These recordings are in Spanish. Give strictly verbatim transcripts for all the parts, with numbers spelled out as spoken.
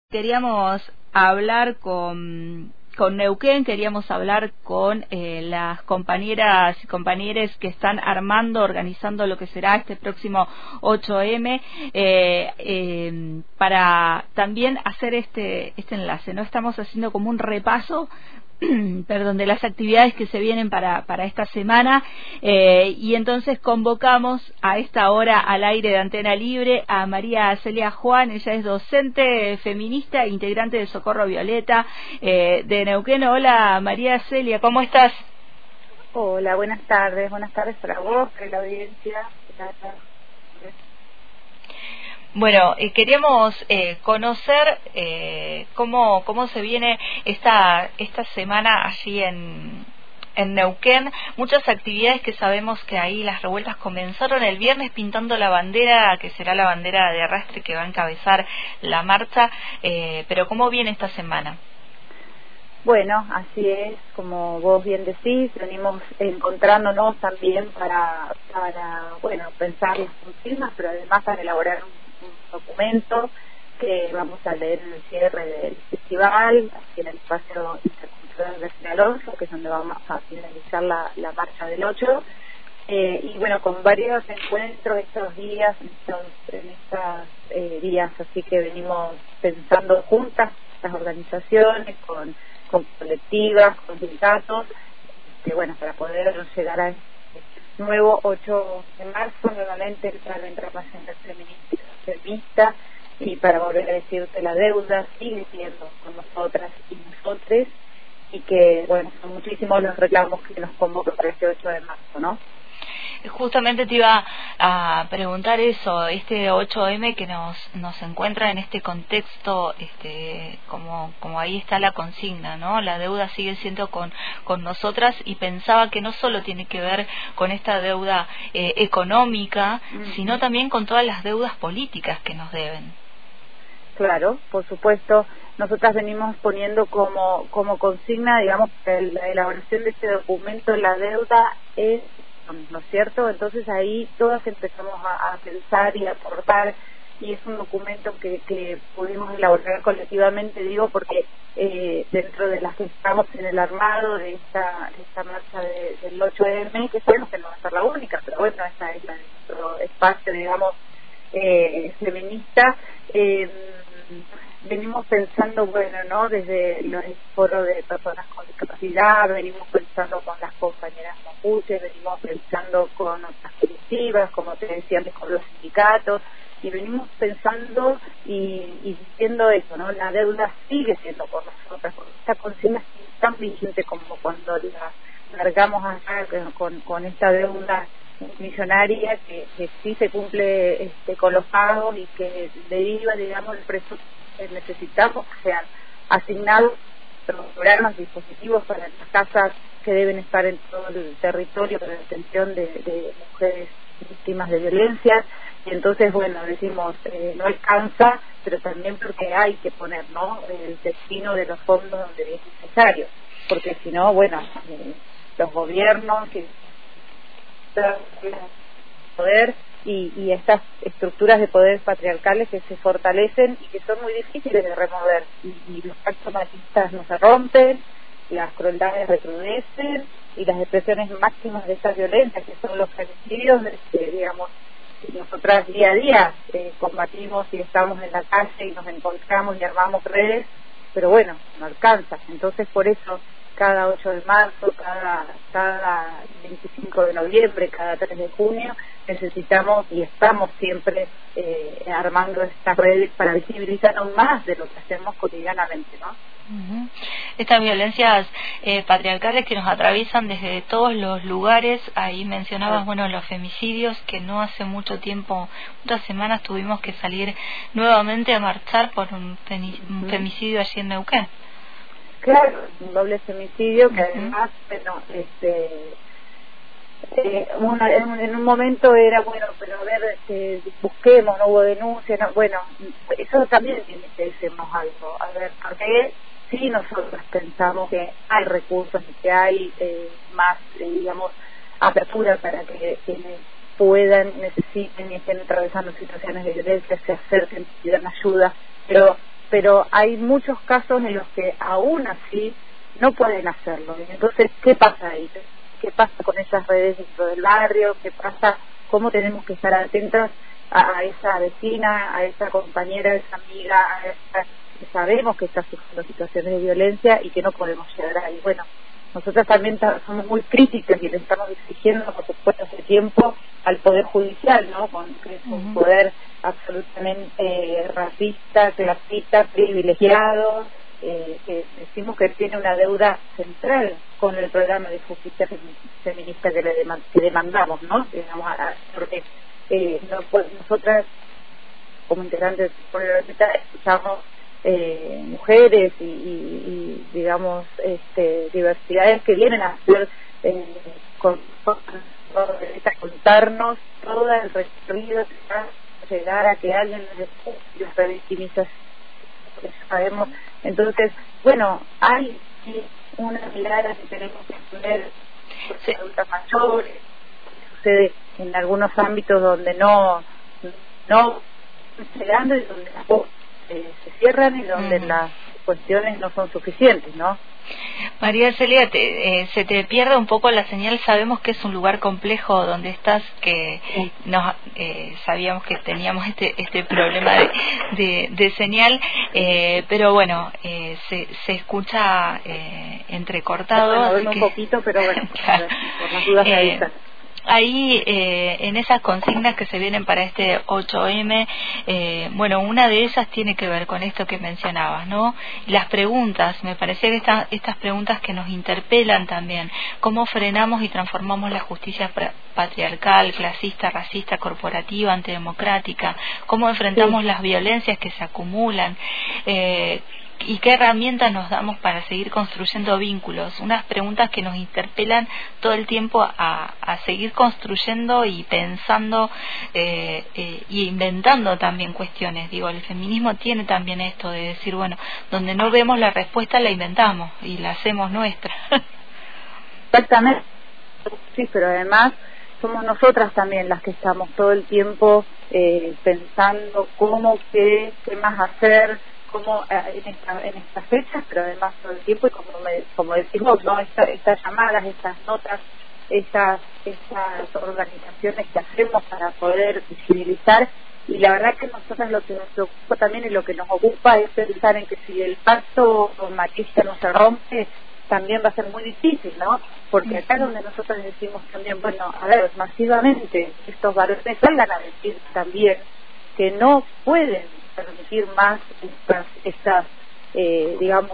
Queríamos hablar con, con Neuquén, queríamos hablar con eh, las compañeras y compañeros que están armando, organizando lo que será este próximo ocho eme, eh, eh, para también hacer este, este enlace, ¿no? Estamos haciendo como un repaso perdón, de las actividades que se vienen para, para esta semana, eh, y entonces convocamos a esta hora al aire de Antena Libre a María Celia Juan. Ella es docente feminista e integrante de Socorro Violeta eh, de Neuquén. Hola María Celia, ¿cómo estás? Hola, buenas tardes, buenas tardes para vos, para la audiencia. Bueno, eh, queríamos eh, conocer eh, cómo cómo se viene esta esta semana allí en en Neuquén. Muchas actividades que sabemos que ahí las revueltas comenzaron el viernes pintando la bandera, que será la bandera de arrastre que va a encabezar la marcha, eh, pero ¿cómo viene esta semana? Bueno, así es, como vos bien decís, venimos encontrándonos también para, para bueno, pensar las consignas, pero además para elaborar un un documento que vamos a leer en el cierre del festival, aquí en el espacio intercultural de Alonso, que es donde vamos a finalizar la, la marcha del ocho, eh, y bueno, con varios encuentros estos días, en estos, en estos eh, días, así que venimos pensando juntas, las organizaciones, con, con colectivas, con sindicatos, que bueno, para poder llegar a este nuevo ocho de marzo, nuevamente para entrar más en la feminista, feminista, y para volver a decirte, la deuda sigue siendo con nosotras y nosotres, y que bueno, son muchísimos los reclamos que nos convocan para este ocho de marzo, ¿no? Justamente te iba a preguntar eso, este ocho eme que nos nos encuentra en este contexto, este como como ahí está la consigna, ¿no? La deuda sigue siendo con con nosotras, y pensaba que no solo tiene que ver con esta deuda eh, económica, uh-huh, sino también con todas las deudas políticas que nos deben. Claro, por supuesto. Nosotras venimos poniendo como como consigna, digamos, que la elaboración de este documento, la deuda es, ¿no es cierto? Entonces ahí todas empezamos a, a pensar y a aportar, y es un documento que, que pudimos elaborar colectivamente, digo, porque eh, dentro de las que estamos en el armado de esta, de esta marcha de, del ocho eme, que sabemos que no va a ser la única, pero bueno, esta es nuestro espacio, digamos, eh, feminista, eh, venimos pensando, bueno, ¿no? Desde los foros de personas con discapacidad, venimos pensando con las compañeras mapuches, venimos pensando con otras colectivas, como te decía antes, con los sindicatos, y venimos pensando y, y diciendo eso, ¿no? La deuda sigue siendo por nosotras, porque esta consigna es tan vigente como cuando la largamos acá con, con esta deuda millonaria que, que sí se cumple este, con los pagos, y que deriva, digamos, el presupuesto que necesitamos que sean asignados programas, dispositivos para las casas que deben estar en todo el territorio para la atención de, de mujeres víctimas de violencia. Y entonces, bueno, decimos, eh, no alcanza, pero también porque hay que poner, ¿no?, el destino de los fondos donde es necesario, porque si no, bueno, eh, los gobiernos que poder y, y estas estructuras de poder patriarcales que se fortalecen y que son muy difíciles de remover, y, y los pactos machistas no se rompen, las crueldades recrudecen, y las expresiones máximas de esta violencia, que son los femicidios, este, digamos, nosotras día a día eh, combatimos y estamos en la calle y nos encontramos y armamos redes, pero bueno, no alcanza. Entonces, por eso cada ocho de marzo, cada, cada veinticinco de noviembre, cada tres de junio, necesitamos y estamos siempre eh, armando estas redes para visibilizar aún más de lo que hacemos cotidianamente, ¿no? Uh-huh. Estas violencias eh, patriarcales que nos atraviesan desde todos los lugares. Ahí mencionabas, bueno, los femicidios, que no hace mucho tiempo, muchas semanas tuvimos que salir nuevamente a marchar por un, un femicidio allí en Neuquén. Claro, un doble femicidio que además, bueno, este, eh, una, en, un, en un momento era, bueno, pero a ver, este, busquemos, no hubo denuncia, no, bueno, eso también tiene que decirnos algo, a ver, porque sí nosotros pensamos que hay recursos y que hay eh, más, eh, digamos, apertura para que quienes puedan, necesiten y estén atravesando situaciones de violencia se acerquen, pidan ayuda, pero pero hay muchos casos en los que aún así no pueden hacerlo. Entonces, ¿qué pasa ahí? ¿Qué pasa con esas redes dentro del barrio? ¿Qué pasa? ¿Cómo tenemos que estar atentas a, a esa vecina, a esa compañera, a esa amiga, a esa que sabemos que está sufriendo situaciones de violencia y que no podemos llegar ahí? Bueno, nosotros también somos muy críticas y le estamos exigiendo, por supuesto, hace tiempo al Poder Judicial, ¿no? Con, que es un poder absolutamente eh, racista, clasista, privilegiado, eh, que decimos que tiene una deuda central con el programa de justicia feminista que le demand, que demandamos, ¿no? Digamos, a, porque eh, no, pues, nosotras, como integrantes de la Rosita, escuchamos eh, mujeres y, y, y, digamos, este, diversidades que vienen a hacer eh, con, con, a contarnos todo el recorrido que va a llegar a que alguien les revictimiza. Sabemos. Entonces, bueno, hay una mirada que tenemos que poner sí. adultas mayores, sucede en algunos ámbitos donde no no llegando y donde las cosas eh, se cierran y donde mm. las cuestiones no son suficientes, ¿no? María Celia, te, eh, se te pierde un poco la señal. Sabemos que es un lugar complejo donde estás, que sí. nos eh, sabíamos que teníamos este este problema de, de, de señal, eh, pero bueno, eh, se, se escucha eh, entrecortado. Bueno, un poquito, pero bueno, claro. por las dudas me avisan. Ahí, eh, en esas consignas que se vienen para este ocho eme, eh, bueno, una de ellas tiene que ver con esto que mencionabas, ¿no? Las preguntas, me parecía que esta, estas preguntas que nos interpelan también, ¿cómo frenamos y transformamos la justicia patriarcal, clasista, racista, corporativa, antidemocrática? ¿Cómo enfrentamos sí. las violencias que se acumulan? Eh, ¿Y qué herramientas nos damos para seguir construyendo vínculos? Unas preguntas que nos interpelan todo el tiempo a, a seguir construyendo y pensando eh, eh, y inventando también cuestiones. Digo, el feminismo tiene también esto de decir, bueno, donde no vemos la respuesta la inventamos y la hacemos nuestra. Exactamente. Sí, pero además somos nosotras también las que estamos todo el tiempo eh, pensando cómo, qué, qué más hacer, como en, esta, en estas fechas, pero además todo el tiempo, y como, me, como decimos, ¿no? Esta, estas llamadas, estas notas, estas, estas organizaciones que hacemos para poder visibilizar, y la verdad que nosotros lo que nos preocupa también y lo que nos ocupa es pensar en que si el pacto machista no se rompe, también va a ser muy difícil, ¿no? Porque acá es donde nosotros decimos también, bueno, a ver, masivamente estos varones salgan a decir también que no pueden permitir más estas, estas eh, digamos,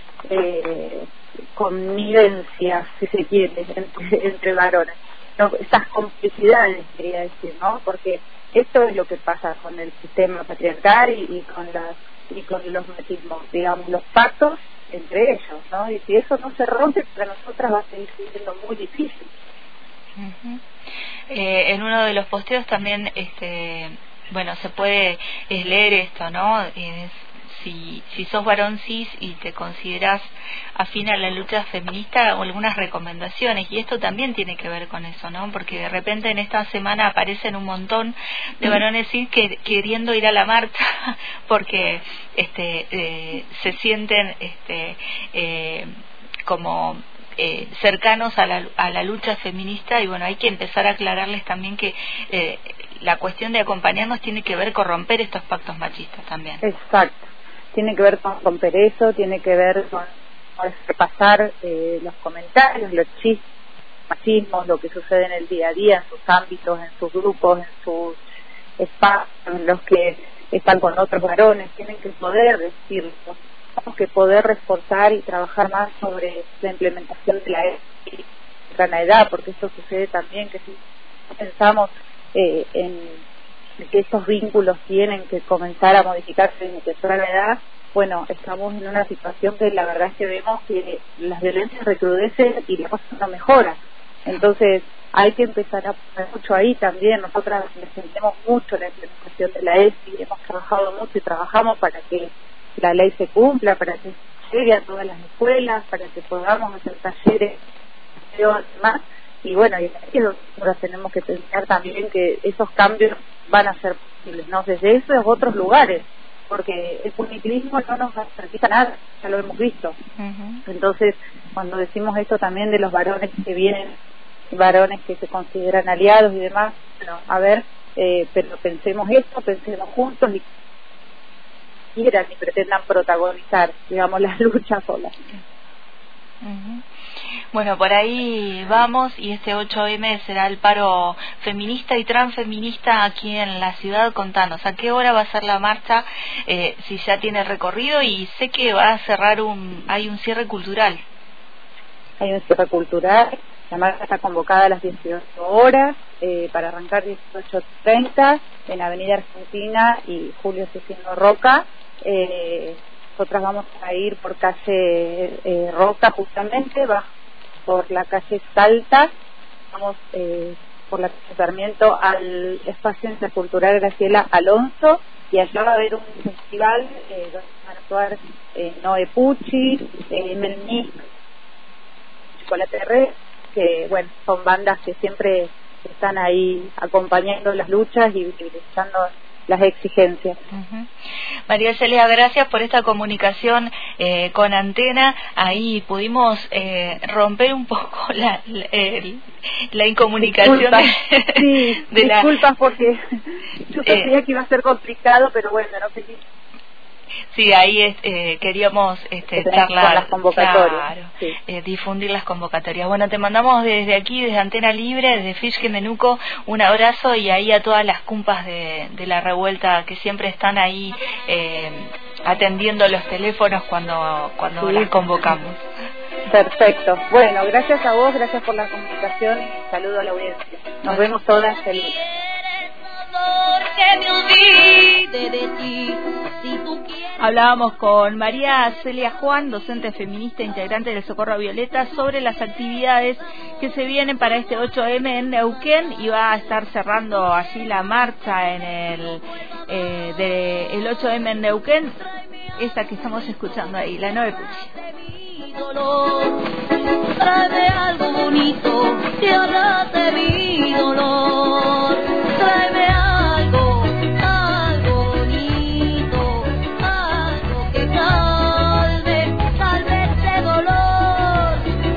eh, connivencias, si se quiere, entre, entre varones, no, estas complicidades, quería decir, ¿no? Porque esto es lo que pasa con el sistema patriarcal y, y con las y con los machismos, digamos, los pactos entre ellos, ¿no? Y si eso no se rompe, para nosotras va a seguir siendo muy difícil. Uh-huh. eh, en uno de los posteos también, este bueno, se puede eh, leer esto, ¿no? Eh, si, si sos varón cis y te consideras afín a la lucha feminista, o algunas recomendaciones, y esto también tiene que ver con eso, ¿no? Porque de repente en esta semana aparecen un montón de varones cis que, queriendo ir a la marcha porque este eh, se sienten este eh, como Eh, cercanos a la, a la lucha feminista, y bueno, hay que empezar a aclararles también que eh, la cuestión de acompañarnos tiene que ver con romper estos pactos machistas también. Exacto, tiene que ver con romper eso, tiene que ver con, con repasar eh, los comentarios, los chistes, machismos, lo que sucede en el día a día, en sus ámbitos, en sus grupos, en sus espacios, en los que están con otros varones, tienen que poder decirlo. Tenemos que poder reforzar y trabajar más sobre la implementación de la temprana edad, porque esto sucede también, que si pensamos eh, en que estos vínculos tienen que comenzar a modificarse desde temprana edad, bueno, estamos en una situación que la verdad es que vemos que las violencias recrudecen y la cosa no mejora. Entonces hay que empezar a poner mucho ahí también. Nosotras defendemos mucho la implementación de la E S I, hemos trabajado mucho y trabajamos para que la ley se cumpla, para que llegue a todas las escuelas, para que podamos hacer talleres y demás. Y bueno, y aquí nosotros tenemos que pensar también que esos cambios van a ser posibles, ¿no? Desde esos otros lugares, porque el punitivismo no nos garantiza nada, ya lo hemos visto. Uh-huh. Entonces, cuando decimos esto también de los varones que vienen, varones que se consideran aliados y demás, bueno, a ver, eh, pero pensemos esto, pensemos juntos y quieran y pretendan protagonizar, digamos, las luchas solas. Uh-huh. Bueno, por ahí vamos, y este ocho eme será el paro feminista y transfeminista aquí en la ciudad. Contanos, ¿a qué hora va a ser la marcha? Eh, si ya tiene recorrido, y sé que va a cerrar un, hay un cierre cultural. Hay un cierre cultural, la marcha está convocada a las dieciocho horas, eh, para arrancar dieciocho treinta en Avenida Argentina y Julio Cecilio Roca. Eh, nosotras vamos a ir por calle eh, Roca, justamente, va por la calle Salta, vamos eh, por la calle Sarmiento al espacio intercultural Graciela Alonso, y allá va a haber un festival eh, donde van a actuar eh, Noé Pucci, eh, Melnik, Chocolate Red, que bueno, son bandas que siempre están ahí acompañando las luchas y visibilizando las exigencias. Uh-huh. María Celia, gracias por esta comunicación eh, con Antena. Ahí pudimos eh, romper un poco la, la, el, la incomunicación. Disculpas, de, sí, de disculpas la, porque yo sabía eh, que iba a ser complicado, pero bueno, no sé si... Sí, ahí eh, queríamos este, charlar, con las convocatorias, claro, sí. eh, difundir las convocatorias. Bueno, te mandamos desde aquí, desde Antena Libre, desde Fischke Menuco, un abrazo, y ahí a todas las cumpas de, de la revuelta que siempre están ahí eh, atendiendo los teléfonos cuando, cuando sí. las convocamos. Perfecto. Bueno, gracias a vos, gracias por la comunicación, saludo a la audiencia. Nos vemos todas el lunes. Que me olvide de ti, si tú quieres. Hablábamos con María Celia Juan, docente feminista integrante del Socorro Violeta, sobre las actividades que se vienen para este ocho eme en Neuquén, y va a estar cerrando allí la marcha en el eh, de el ocho eme en Neuquén, esta que estamos escuchando ahí, la Noé Pucci. Tráeme algo bonito, que abrace mi dolor. Tráeme algo, algo bonito, algo que calme, calme este dolor.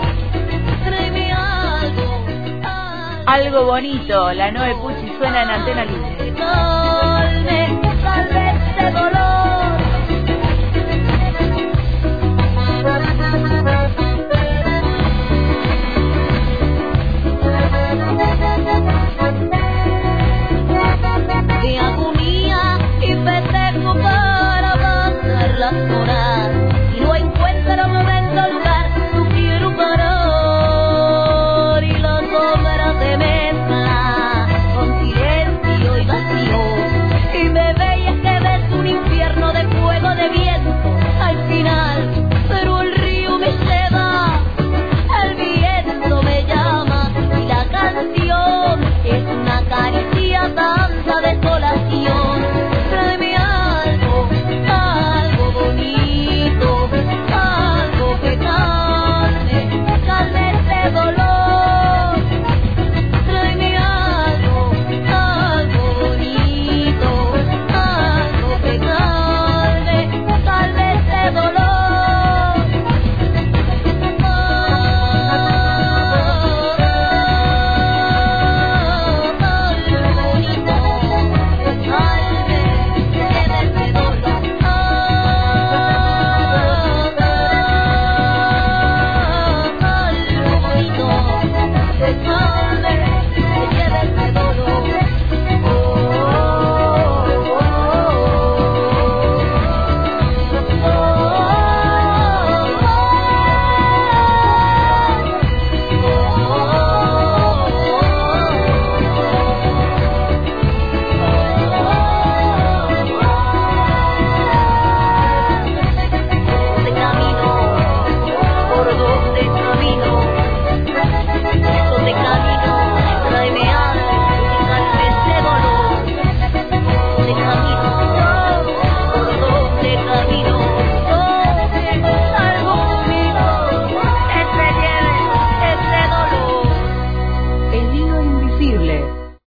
Tráeme algo, algo, algo bonito, la Noé Pucci suena en Antena Libre. Calme, calme este dolor.